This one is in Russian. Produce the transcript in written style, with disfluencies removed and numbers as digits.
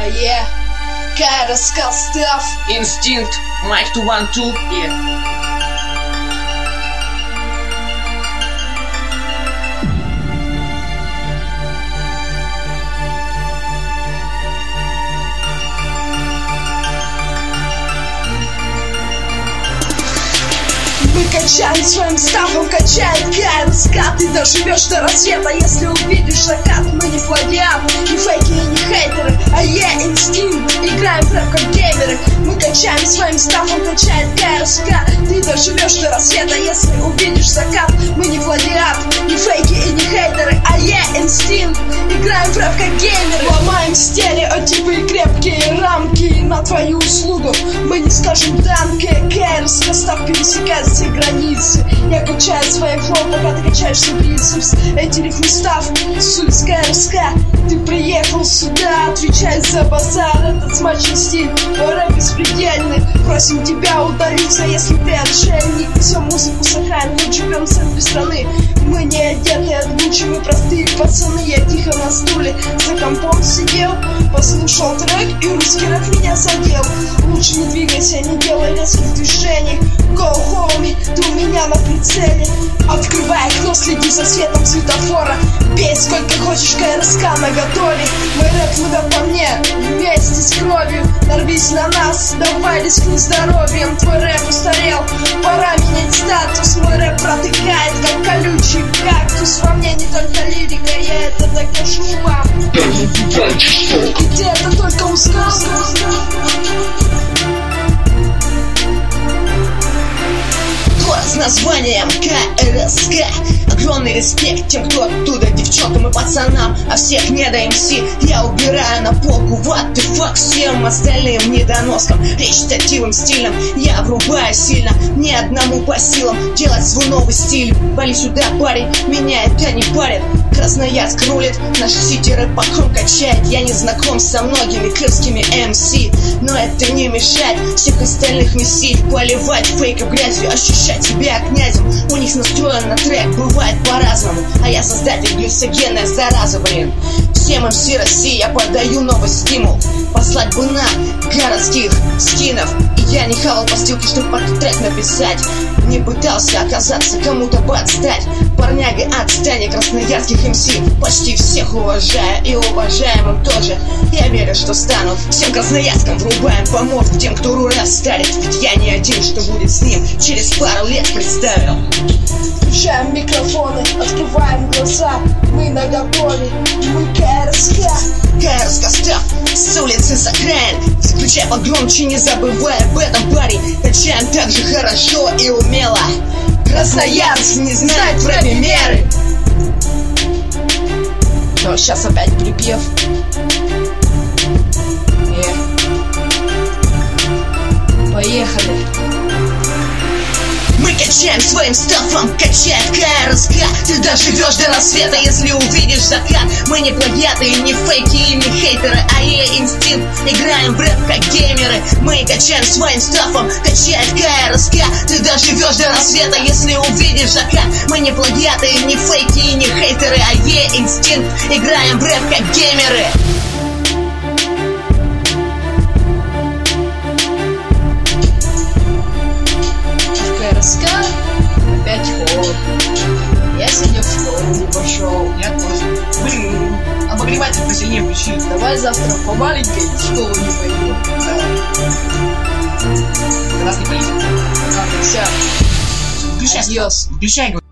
А я КРСК Став, Инстинкт, Майк 212 и... Мы качаем своим ставом, качает КРСК. Ты доживешь до рассвета, если увидишь закат. Мы не плагиат, не фейки и не хейтеры, а я инстинкт, играем в рэп как геймеры. Мы качаем своим ставом, качает КРСК. Ты доживешь до рассвета, если увидишь закат. Мы не плагиат, не фейки и не хейтеры, а я инстинкт, играем в рэп как геймеры. Ломаем стереотипы и крепкие рамки на твою услугу. Мы не скажем данке, КРСК Став пересекает все границы. Я качаю свои флоу, пока ты качаешься бицепс. Эти рифмы Став, суть КРСК. Ты приехал сюда, отвечай за базар. Этот смачный стиль, рэп беспредельный. Просим тебя удалиться, если ты отшельник. Несем музыку сахаем, мы живем в центре страны. Мы не одеты от Гуччи, мы простые пацаны. Я тихо на стуле за компом сидел, послушал трек, и русский рэп меня задел. Лучше не двигайся, не делай резких движений. Go homie, ты у меня на прицеле. Открывай окно, следи за светом светофора. Пей сколько хочешь, КРСК наготове. Мой рэп выдал по мне вместе с кровью. Нарвись на нас, давай рискни здоровьем. Твой рэп устарел, пора менять статус. Мой рэп протыкает, как колючий кактус. Во мне не только лирика, я это докажу вам. И ты это только узнал. С названием КРСК. Огромный респект тем, кто оттуда, девчонкам и пацанам. А всех не до МС я убираю на полку. What the fuck всем остальным недоноскам. Речитативным стилем я врубаю сильно. Ни одному по силам делать свой новый стиль. Вали сюда, парень, меня это не парит. Красноярск рулит, наш сити рэп покром качает. Я не знаком со многими крымскими МС, но это не мешает всех остальных мессий поливать фейков грязью, ощущать себя князем. У них настроен на трек, бывает по-разному. А я создатель глюцогенная зараза, блин. Всем МС России я подаю новый стимул. Послать бы на городских скинов. И я не хавал постилки, чтобы под трек написать. Не пытался оказаться кому-то подстать. Парняга, отстань, красноярских МС почти всех уважаю и уважаемым тоже. Я верю, что стану всем красноярском. Врубаем по мозгу тем, кто руля старит. Ведь я не один, что будет с ним через пару лет представил. Включаем микрофоны, открываем глаза. Мы наготове, мы КРСК. КРСК Став, с улицы с окраин. Включай погромче, не забывай об этом, парень. Качаем так же хорошо и умело. Красноярск не знает в рэпе меры. Но сейчас опять припев. Поехали. Мы качаем своим стафом, качает КРСК. Ты доживешь до рассвета, если увидишь закат. Мы не плагиаты и не фейки и не хейтеры, а я инстинкт, играем в рэп как геймеры. Мы качаем своим стафом, качает КРСК. Ты доживешь до рассвета, если увидишь закат. Мы не плагиаты и не фейки и не хейтеры, а я инстинкт, играем в рэп как геймеры. Опять холод. Я сегодня в школу не пошел. Я тоже. Блин, обогреватель посильнее включи. Давай завтра по маленькой в школу не пойдем. До нас не полезет. Все. Включай. Адьос. Включай.